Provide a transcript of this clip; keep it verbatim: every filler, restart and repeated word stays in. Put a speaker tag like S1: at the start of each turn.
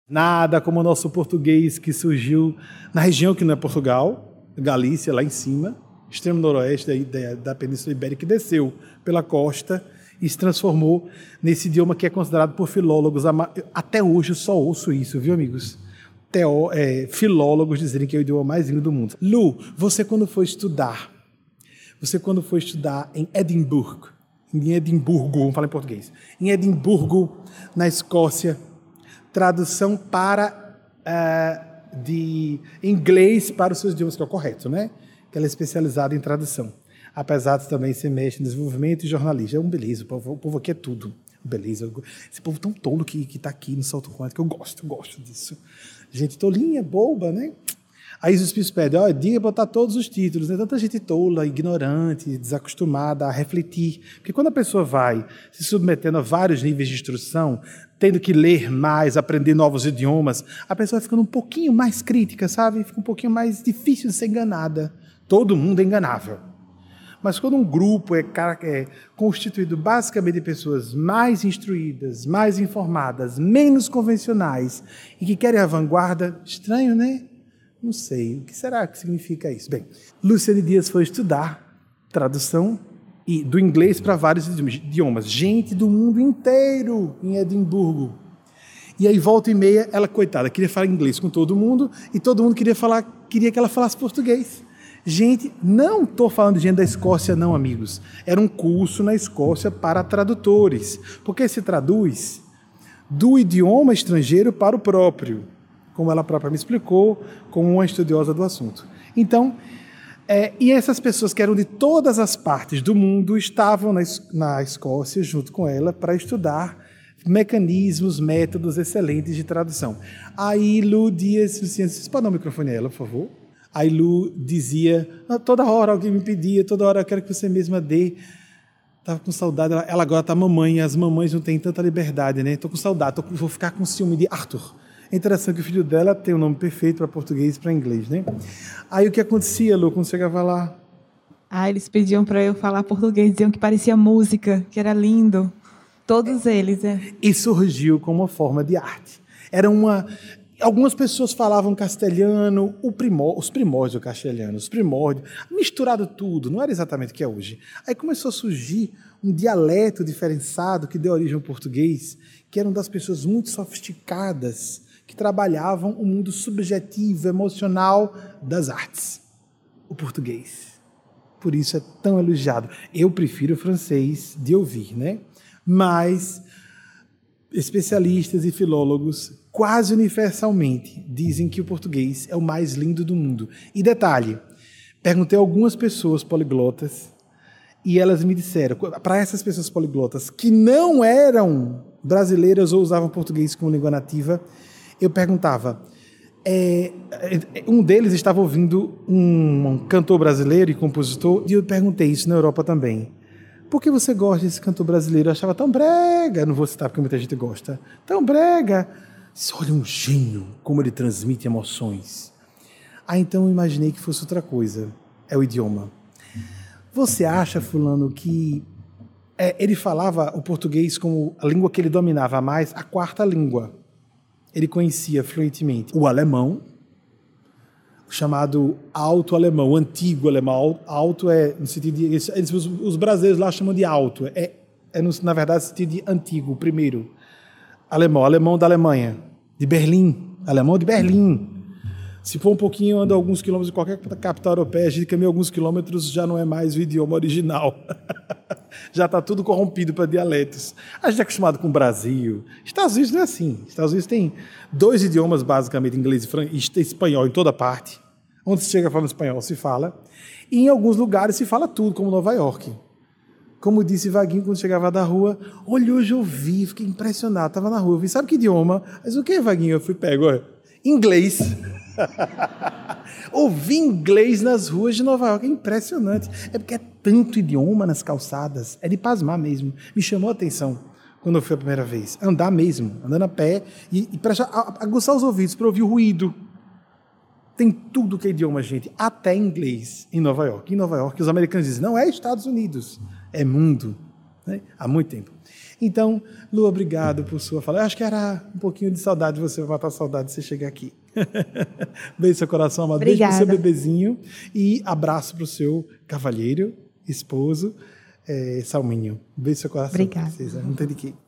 S1: Nada como o nosso português que surgiu na região que não é Portugal, Galícia, lá em cima, extremo noroeste da, da Península Ibérica, que desceu pela costa e se transformou nesse idioma que é considerado por filólogos. Até hoje eu só ouço isso, viu, amigos? Teó, é, filólogos dizerem que é o idioma mais lindo do mundo. Lu, você quando foi estudar, você quando foi estudar em Edimburgo, em Edimburgo, vamos falar em português, em Edimburgo, na Escócia, tradução para uh, de inglês para os seus idiomas, que é o correto, né? Que ela é especializada em tradução. Apesar de também se mexe em desenvolvimento e jornalismo. É um beleza, o povo, o povo aqui é tudo. Beleza. Esse povo tão tolo que está aqui no Salto Quântico, eu gosto, eu gosto disso. Gente tolinha, boba, né? Aí os espíritos pedem, ó, diga botar todos os títulos, né? Tanta gente tola, ignorante, desacostumada a refletir. Porque quando a pessoa vai se submetendo a vários níveis de instrução, tendo que ler mais, aprender novos idiomas, a pessoa vai ficando um pouquinho mais crítica, sabe? Fica um pouquinho mais difícil de ser enganada. Todo mundo é enganável. Mas quando um grupo é, é constituído basicamente de pessoas mais instruídas, mais informadas, menos convencionais e que querem a vanguarda, estranho, né? Não sei. O que será que significa isso? Bem, Luciane Dias foi estudar tradução e do inglês para vários idiomas. Gente do mundo inteiro em Edimburgo. E aí, volta e meia, ela, coitada, queria falar inglês com todo mundo e todo mundo queria, falar, queria que ela falasse português. Gente, não estou falando de gente da Escócia, não, amigos. Era um curso na Escócia para tradutores, porque se traduz do idioma estrangeiro para o próprio, como ela própria me explicou, como uma estudiosa do assunto. Então, é, e essas pessoas que eram de todas as partes do mundo estavam na, na Escócia junto com ela para estudar mecanismos, métodos excelentes de tradução. Aí Lu Dias, Luciana, vocês podem dar o microfone a ela, por favor? Aí Lu dizia, toda hora alguém me pedia, toda hora eu quero que você mesma dê. Estava com saudade, ela, ela agora está mamãe, as mamães não têm tanta liberdade, né? Estou com saudade, tô, vou ficar com ciúme de Arthur. É interessante que o filho dela tem o um nome perfeito para português e para inglês, né? Aí o que acontecia, Lu, quando chegava lá?
S2: Ah, eles pediam para eu falar português, diziam que parecia música, que era lindo. Todos eles, é.
S1: E surgiu como uma forma de arte. Era uma... Algumas pessoas falavam castelhano, o primor, os primórdios do castelhano, os primórdios, misturado tudo, não era exatamente o que é hoje. Aí começou a surgir um dialeto diferenciado que deu origem ao português, que eram das pessoas muito sofisticadas, que trabalhavam o mundo subjetivo, emocional das artes. O português. Por isso é tão elogiado. Eu prefiro o francês de ouvir, né? Mas especialistas e filólogos quase universalmente dizem que o português é o mais lindo do mundo. E detalhe, perguntei a algumas pessoas poliglotas e elas me disseram, para essas pessoas poliglotas que não eram brasileiras ou usavam português como língua nativa, eu perguntava, é, um deles estava ouvindo um, um cantor brasileiro e compositor, e eu perguntei isso na Europa também. Por que você gosta desse cantor brasileiro? Eu achava tão brega, não vou citar porque muita gente gosta, tão brega. Olha um gênio, como ele transmite emoções. Ah, então eu imaginei que fosse outra coisa. É o idioma. Você acha, fulano, que é, ele falava o português como a língua que ele dominava mais, a quarta língua. Ele conhecia fluentemente o alemão, o chamado alto-alemão, o antigo alemão. Alto é, no sentido de... Eles, os, os brasileiros lá chamam de alto. É, é no, na verdade, no sentido de antigo, o primeiro. Alemão, alemão da Alemanha, de Berlim, alemão de Berlim. Se for um pouquinho, anda alguns quilômetros de qualquer capital europeia, a gente caminha alguns quilômetros, já não é mais o idioma original. Já está tudo corrompido para dialetos. A gente é acostumado com o Brasil. Estados Unidos não é assim. Estados Unidos tem dois idiomas, basicamente, inglês e espanhol em toda parte. Onde se chega falando espanhol, se fala. E em alguns lugares se fala tudo, como Nova York. Como disse Vaguinho quando chegava da rua, olha, hoje eu vi, fiquei impressionado, estava na rua, eu vi, sabe que idioma? Mas o que, Vaguinho? Eu fui pego, olha, inglês. Ouvi inglês nas ruas de Nova York, é impressionante. É porque é tanto idioma nas calçadas, é de pasmar mesmo. Me chamou a atenção quando eu fui a primeira vez. Andar mesmo, andando a pé e, e para aguçar os ouvidos, para ouvir o ruído. Tem tudo que é idioma, gente, até inglês em Nova York. Em Nova York, os americanos dizem, não é Estados Unidos, é mundo. né? Há muito tempo. Então, Lu, obrigado por sua fala. Eu acho que era um pouquinho de saudade, você vai matar saudade de você chegar aqui. Beijo seu coração, amado. Beijo pro seu bebezinho e abraço pro seu cavalheiro, esposo, é, Salminho. Beijo seu coração.
S2: Obrigada.
S1: Princesa. Não tem de quê.